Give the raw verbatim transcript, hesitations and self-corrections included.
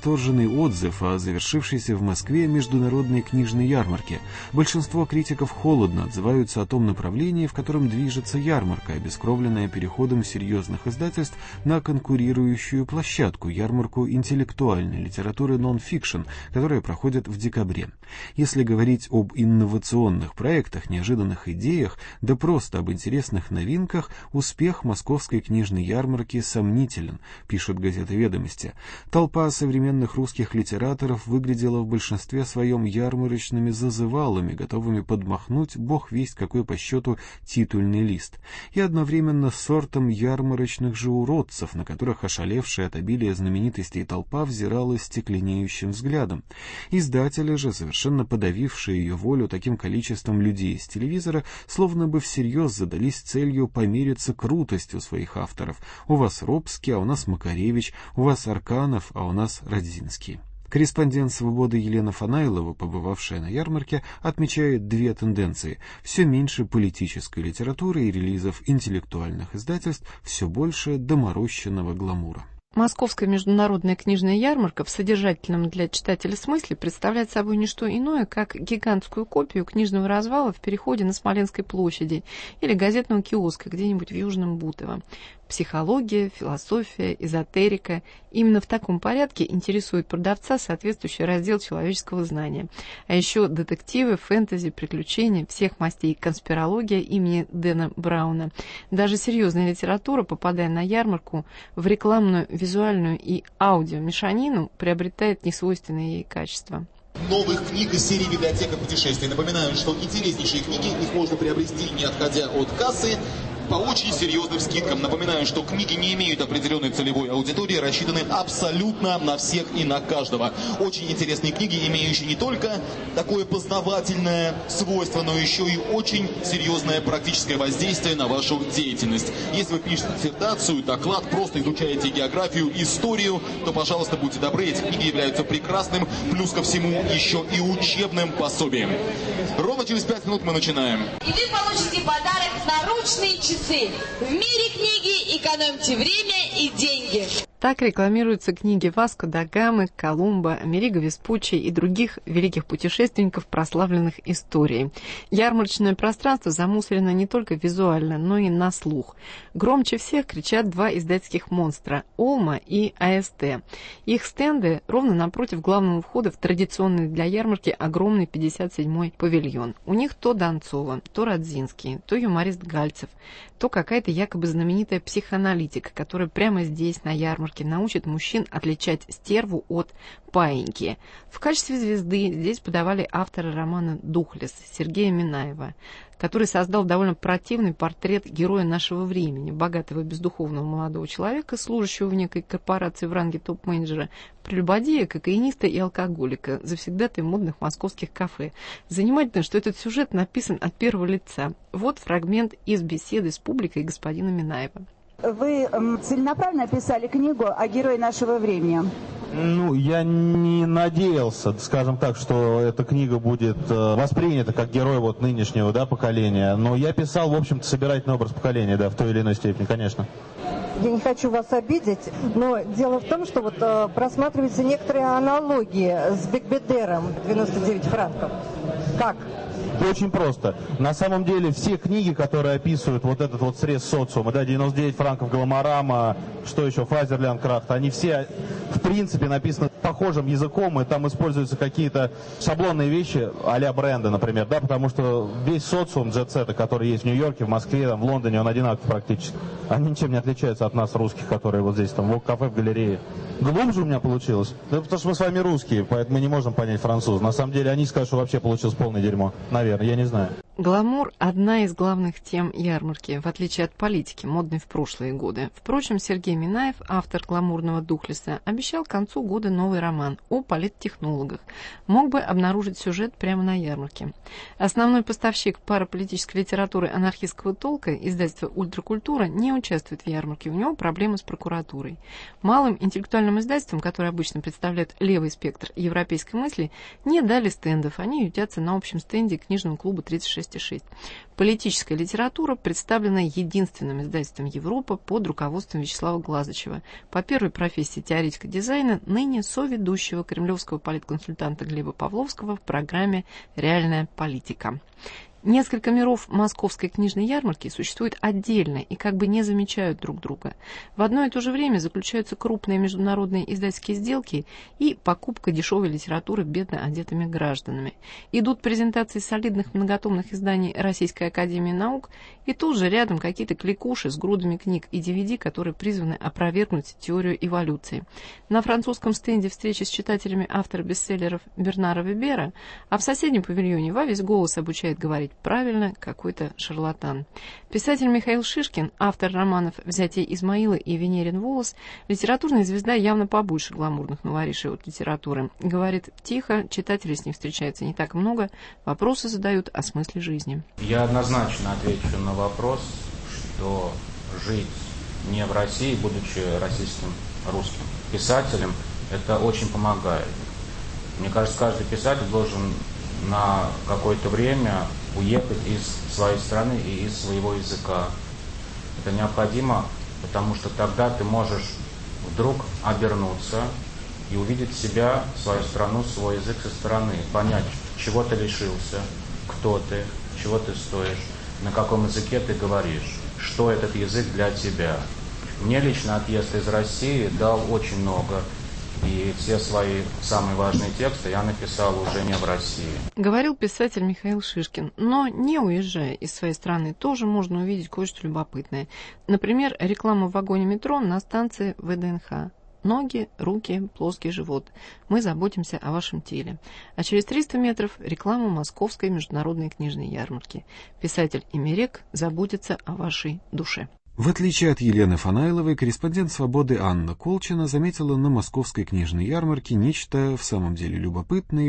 восторженный отзыв о завершившейся в Москве международной книжной ярмарке. Большинство критиков холодно отзываются о том направлении, в котором движется ярмарка, обескровленная переходом серьезных издательств на конкурирующую площадку, ярмарку интеллектуальной литературы нон-фикшн, которая проходит в декабре. Если говорить об инновационных проектах, неожиданных идеях, да просто об интересных новинках, успех московской книжной ярмарки сомнителен, пишет газета «Ведомости». Толпа современных русских литераторов выглядела в большинстве своем ярмарочными зазывалами, готовыми подмахнуть бог весть какой по счету титульный лист, и одновременно сортом ярмарочных же уродцев, на которых ошалевшая от обилия знаменитостей толпа взирала стекленеющим взглядом. Издатели же, совершенно подавившие ее волю таким количеством людей из телевизора, словно бы всерьез задались целью помериться крутостью своих авторов. У вас Робский, а у нас Макаревич, у вас Арканов, а у нас Родзинский. Корреспондент «Свободы» Елена Фанайлова, побывавшая на ярмарке, отмечает две тенденции. Все меньше политической литературы и релизов интеллектуальных издательств, все больше доморощенного гламура. Московская международная книжная ярмарка в содержательном для читателя смысле представляет собой не что иное, как гигантскую копию книжного развала в переходе на Смоленской площади или газетного киоска где-нибудь в Южном Бутово. Психология, философия, эзотерика. Именно в таком порядке интересует продавца соответствующий раздел человеческого знания. А еще детективы, фэнтези, приключения, всех мастей, конспирология имени Дэна Брауна. Даже серьезная литература, попадая на ярмарку, в рекламную, визуальную и аудиомешанину, приобретает несвойственные ей качества. Новых книг из серии «Библиотека путешествий». Напоминаю, что интереснейшие книги, их можно приобрести, не отходя от кассы, по очень серьезным скидкам. Напоминаю, что книги не имеют определенной целевой аудитории, рассчитаны абсолютно на всех и на каждого. Очень интересные книги, имеющие не только такое познавательное свойство, но еще и очень серьезное практическое воздействие на вашу деятельность. Если вы пишете диссертацию, доклад, просто изучаете географию, историю, то, пожалуйста, будьте добры, эти книги являются прекрасным, плюс ко всему еще и учебным пособием. Ровно через пять минут мы начинаем. И вы получите подарок наручные часы. В мире книги экономьте время и деньги. Так рекламируются книги Васко да Гамы, Колумба, Америго Веспуччи и других великих путешественников, прославленных историей. Ярмарочное пространство замусорено не только визуально, но и на слух. Громче всех кричат два издательских монстра – Олма и АСТ. Их стенды ровно напротив главного входа в традиционный для ярмарки огромный пятьдесят седьмой павильон. У них то Донцова, то Родзинский, то юморист Гальцев, то какая-то якобы знаменитая психоаналитика, которая прямо здесь, на ярмарке, научит мужчин отличать стерву от паиньки. В качестве звезды здесь подавали авторы романа «Духлесс» Сергея Минаева, который создал довольно противный портрет героя нашего времени, богатого бездуховного молодого человека, служащего в некой корпорации в ранге топ-менеджера, прелюбодея, кокаиниста и алкоголика, завсегдатая модных московских кафе. Занимательно, что этот сюжет написан от первого лица. Вот фрагмент из беседы с публикой господина Минаева. Вы целенаправленно описали книгу о герое нашего времени? Ну, я не надеялся, скажем так, что эта книга будет э, воспринята как герой вот нынешнего, да, поколения. Но я писал, в общем-то, собирательный образ поколения, да, в той или иной степени, конечно. Я не хочу вас обидеть, но дело в том, что вот э, просматриваются некоторые аналогии с Бекбедером девяносто девять франков. Как? Очень просто. На самом деле все книги, которые описывают вот этот вот срез социума, да, девяносто девять франков Гламорама, что еще, Фазерлянд Крахт, они все в принципе написаны похожим языком, и там используются какие-то шаблонные вещи а-ля бренда, например, да, потому что весь социум джет-сета, который есть в Нью-Йорке, в Москве, там, в Лондоне, он одинаков практически. Они ничем не отличаются от нас, русских, которые вот здесь, там, в кафе, в галерее. Глубже у меня получилось. Да потому что мы с вами русские, поэтому мы не можем понять французов. На самом деле они скажут, что вообще получилось полное дерьмо. Наверное, я не знаю. Гламур – одна из главных тем ярмарки, в отличие от политики, модной в прошлые годы. Впрочем, Сергей Минаев, автор гламурного «Духлесса», обещал к концу года новый роман о политтехнологах. Мог бы обнаружить сюжет прямо на ярмарке. Основной поставщик параполитической литературы анархистского толка, издательство «Ультракультура», не участвует в ярмарке. У него проблемы с прокуратурой. Малым интеллектуальным издательствам, которые обычно представляют левый спектр европейской мысли, не дали стендов. Они ютятся на общем стенде книжного клуба тридцать шесть части шесть. Политическая литература представлена единственным издательством Европа под руководством Вячеслава Глазычева, по первой профессии теоретика дизайна, ныне соведущего кремлевского политконсультанта Глеба Павловского в программе «Реальная политика». Несколько миров московской книжной ярмарки существуют отдельно и как бы не замечают друг друга. В одно и то же время заключаются крупные международные издательские сделки и покупка дешевой литературы бедно одетыми гражданами. Идут презентации солидных многотомных изданий Российской академии наук, и тут же рядом какие-то кликуши с грудами книг и ди ви ди, которые призваны опровергнуть теорию эволюции. На французском стенде встречи с читателями автора бестселлеров Бернара Вебера, а в соседнем павильоне во весь голос обучает говорить правильно какой-то шарлатан. Писатель Михаил Шишкин, автор романов «Взятие Измаила» и «Венерин волос», литературная звезда явно побольше гламурных новоришей от литературы. Говорит тихо, читателей с ним встречается не так много, вопросы задают о смысле жизни. Я однозначно отвечу на вопрос, что жить не в России, будучи российским русским писателем, это очень помогает. Мне кажется, каждый писатель должен на какое-то время уехать из своей страны и из своего языка. Это необходимо, потому что тогда ты можешь вдруг обернуться и увидеть себя, свою страну, свой язык со стороны, понять, чего ты лишился, кто ты, чего ты стоишь, на каком языке ты говоришь, что этот язык для тебя. Мне лично отъезд из России дал очень много. И все свои самые важные тексты я написал уже не в России. Говорил писатель Михаил Шишкин. Но не уезжая из своей страны, тоже можно увидеть кое-что любопытное. Например, рекламу в вагоне метро на станции вэ дэ эн ха. Ноги, руки, плоский живот. Мы заботимся о вашем теле. А через триста метров реклама Московской международной книжной ярмарки. Писатель Имерек заботится о вашей душе. В отличие от Елены Фанайловой, корреспондент «Свободы» Анна Колчина заметила на Московской книжной ярмарке нечто в самом деле любопытное